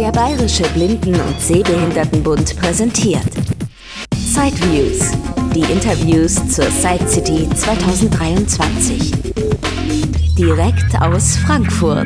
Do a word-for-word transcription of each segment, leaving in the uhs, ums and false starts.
Der Bayerische Blinden- und Sehbehindertenbund präsentiert Sideviews, die Interviews zur Side City zwanzig dreiundzwanzig. Direkt aus Frankfurt.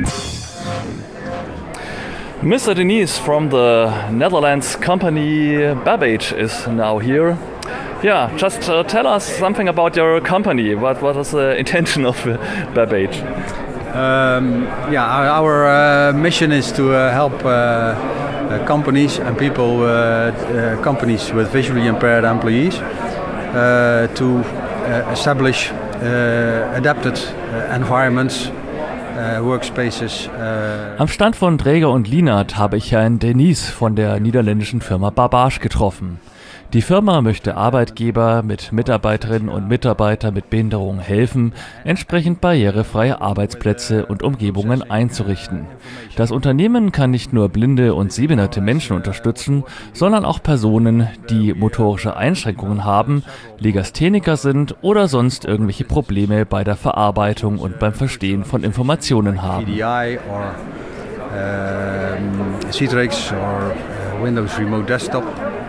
Mister Denise from the Netherlands company Babbage is now here. Yeah, just uh, tell us something about your company. What what is the intention of uh, Babbage? Um, yeah, our, our uh, mission is to uh, help uh, uh, companies and people, uh, uh, companies with visually impaired employees, uh, to uh, establish uh, adapted uh, environments. Uh, workspaces. Uh Am Stand von Dräger und Lienert habe ich Herrn Denise von der niederländischen Firma Babbage getroffen. Die Firma möchte Arbeitgeber mit Mitarbeiterinnen und Mitarbeitern mit Behinderungen helfen, entsprechend barrierefreie Arbeitsplätze und Umgebungen einzurichten. Das Unternehmen kann nicht nur blinde und sehbehinderte Menschen unterstützen, sondern auch Personen, die motorische Einschränkungen haben, Legastheniker sind oder sonst irgendwelche Probleme bei der Verarbeitung und beim Verstehen von Informationen haben. P D I or uh, Citrix or uh, Windows Remote Desktop.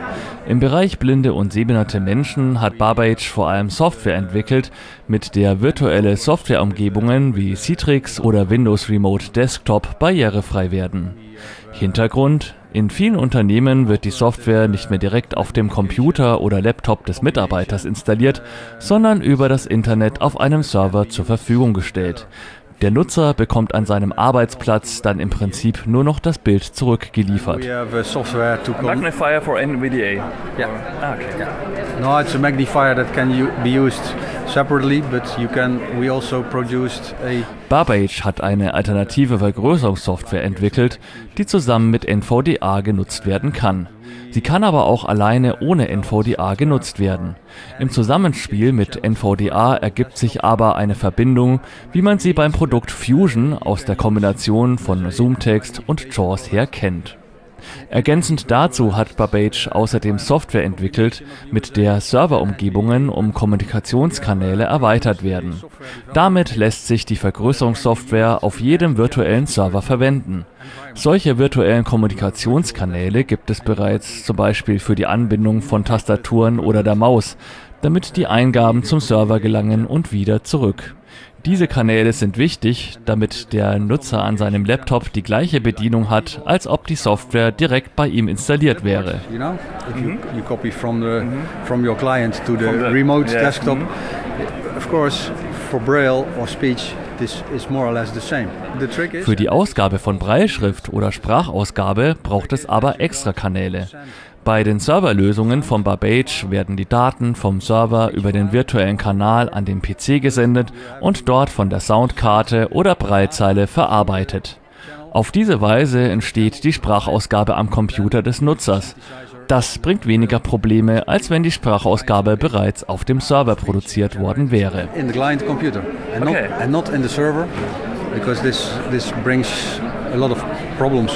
Im Bereich blinde und sehbehinderte Menschen hat Babbage vor allem Software entwickelt, mit der virtuelle Softwareumgebungen wie Citrix oder Windows Remote Desktop barrierefrei werden. Hintergrund: In vielen Unternehmen wird die Software nicht mehr direkt auf dem Computer oder Laptop des Mitarbeiters installiert, sondern über das Internet auf einem Server zur Verfügung gestellt. Der Nutzer bekommt an seinem Arbeitsplatz dann im Prinzip nur noch das Bild zurückgeliefert. We have a software to Magnifier for N V D A. Yeah. Ah, okay. Yeah. No, it's a magnifier that can u- be used separately, but you can. We also produced a. Babbage hat eine alternative Vergrößerungssoftware entwickelt, die zusammen mit N V D A genutzt werden kann. Sie kann aber auch alleine ohne N V D A genutzt werden. Im Zusammenspiel mit N V D A ergibt sich aber eine Verbindung, wie man sie beim Produkt Fusion aus der Kombination von ZoomText und JAWS her kennt. Ergänzend dazu hat Babbage außerdem Software entwickelt, mit der Serverumgebungen um Kommunikationskanäle erweitert werden. Damit lässt sich die Vergrößerungssoftware auf jedem virtuellen Server verwenden. Solche virtuellen Kommunikationskanäle gibt es bereits zum Beispiel für die Anbindung von Tastaturen oder der Maus, damit die Eingaben zum Server gelangen und wieder zurück. Diese Kanäle sind wichtig, damit der Nutzer an seinem Laptop die gleiche Bedienung hat, als ob die Software direkt bei ihm installiert wäre. You know, if you, you copy from the from your client to the remote desktop, of course, for Braille or speech, this is more or less the same. The trick is. Für die Ausgabe von Brailleschrift oder Sprachausgabe braucht es aber extra Kanäle. Bei den Serverlösungen von Babbage werden die Daten vom Server über den virtuellen Kanal an den P C gesendet und dort von der Soundkarte oder Braillezeile verarbeitet. Auf diese Weise entsteht die Sprachausgabe am Computer des Nutzers. Das bringt weniger Probleme, als wenn die Sprachausgabe bereits auf dem Server produziert worden wäre. In the client computer and not, Okay. and not in the server, because this this brings a lot of problems.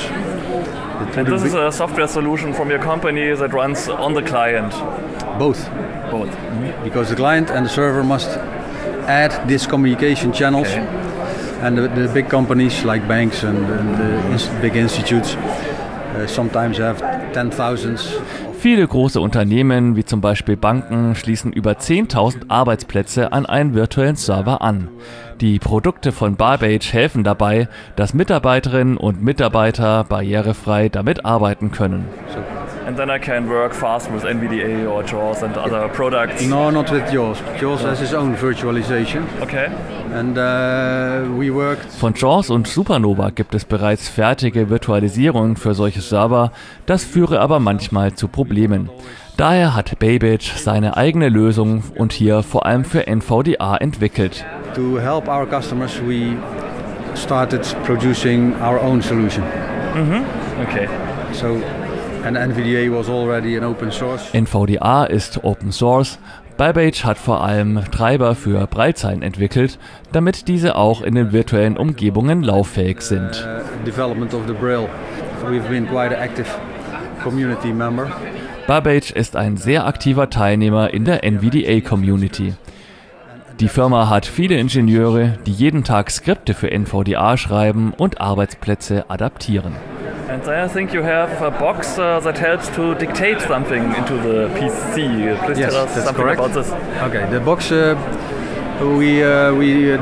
And this is a software solution from your company that runs on the client. Both. Both. Because the client and the server must add these communication channels. Okay. And the, the big companies like banks and, and the ins- big institutes uh, sometimes have ten thousands. Viele große Unternehmen, wie zum Beispiel Banken, schließen über zehntausend Arbeitsplätze an einen virtuellen Server an. Die Produkte von Babbage helfen dabei, dass Mitarbeiterinnen und Mitarbeiter barrierefrei damit arbeiten können. And then I can work fast with N V D A or JAWS and other products. No, not with JAWS. JAWS has its own virtualization. Okay. And uh, we worked. Von JAWS und Supernova gibt es bereits fertige Virtualisierungen für solche Server, das führe aber manchmal zu Problemen. Daher hat Babbage seine eigene Lösung und hier vor allem für N V D A entwickelt. To help our customers, we started producing our own solution. Mhm. Okay. So, and N V D A was already an open source. N V D A ist Open Source. Babbage hat vor allem Treiber für Braillezeilen entwickelt, damit diese auch in den virtuellen Umgebungen lauffähig sind. Uh, development of the Braille. We've been quite an active community member. Babbage ist ein sehr aktiver Teilnehmer in der N V D A-Community. Die Firma hat viele Ingenieure, die jeden Tag Skripte für N V D A schreiben und Arbeitsplätze adaptieren. And I think you have a box uh, that helps to dictate something into the P C. Please yes, tell us that's something correct. about this. Okay, the box uh, we uh, we uh,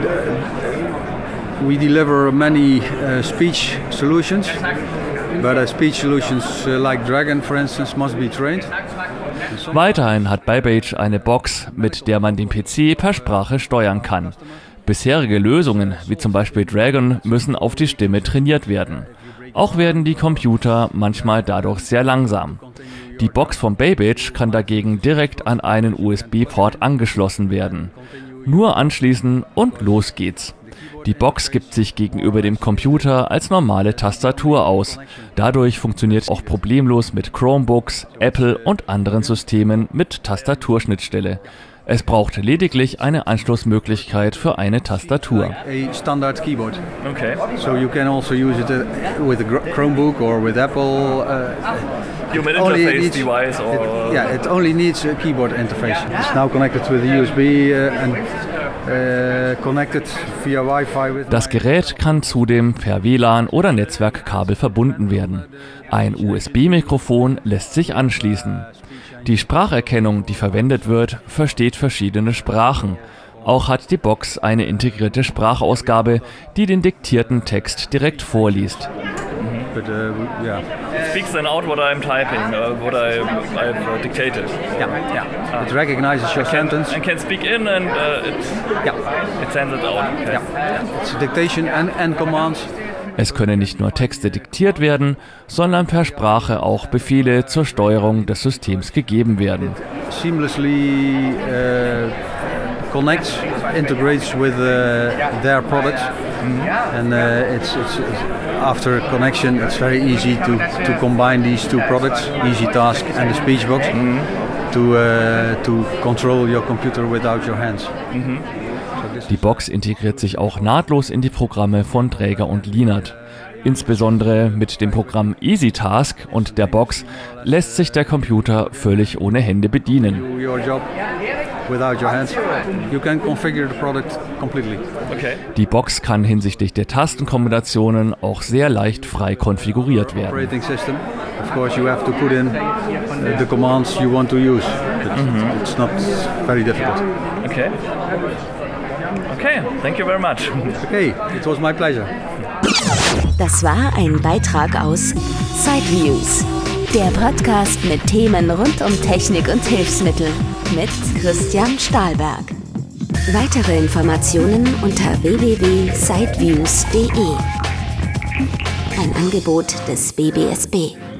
we deliver many uh, speech solutions, but uh, speech solutions uh, like Dragon, for instance, must be trained. Weiterhin hat Babbage eine Box, mit der man den P C per Sprache steuern kann. Bisherige Lösungen, wie zum Beispiel Dragon, müssen auf die Stimme trainiert werden. Auch werden die Computer manchmal dadurch sehr langsam. Die Box von Babbage kann dagegen direkt an einen U S B-Port angeschlossen werden. Nur anschließen und los geht's. Die Box gibt sich gegenüber dem Computer als normale Tastatur aus. Dadurch funktioniert auch problemlos mit Chromebooks, Apple und anderen Systemen mit Tastaturschnittstelle. Es braucht lediglich eine Anschlussmöglichkeit für eine Tastatur. A standard keyboard. Okay. So you can also use it uh, with a Chromebook or with Apple. Uh, Human only interface needs, device or it, yeah, it only needs a keyboard interface. It's now connected with the U S B uh, and uh, connected via Wi-Fi with. Das Gerät kann zudem per W L A N oder Netzwerkkabel verbunden werden. Ein U S B-Mikrofon lässt sich anschließen. Die Spracherkennung, die verwendet wird, versteht verschiedene Sprachen. Auch hat die Box eine integrierte Sprachausgabe, die den diktierten Text direkt vorliest. But, uh, yeah. It speaks then out what I'm typing, uh, what I, I've uh, dictated. Yeah, yeah. Ah. It recognizes your can, sentence. And can speak in and uh, it, yeah. it sends it out. Okay. Yeah. Yeah. It's dictation and, and commands. Es können nicht nur Texte diktiert werden, sondern per Sprache auch Befehle zur Steuerung des Systems gegeben werden. Seamlessly uh, connects, integrates with uh, their products, mm-hmm. and uh, it's, it's, it's after connection, it's very easy to, to combine these two products, Easy Task and the Speech Box, mm-hmm. to uh, to control your computer without your hands. Mm-hmm. Die Box integriert sich auch nahtlos in die Programme von Traeger und Linert. Insbesondere mit dem Programm Easy Task und der Box lässt sich der Computer völlig ohne Hände bedienen. Die Box kann hinsichtlich der Tastenkombinationen auch sehr leicht frei konfiguriert werden. Of course, you have to put in the commands you want to use. Mm-hmm. It's not very difficult. Okay. Okay, thank you very much. Okay, it was my pleasure. Das war ein Beitrag aus Sideviews, der Podcast mit Themen rund um Technik und Hilfsmittel mit Christian Stahlberg. Weitere Informationen unter w w w punkt sideviews punkt d e. Ein Angebot des B B S B.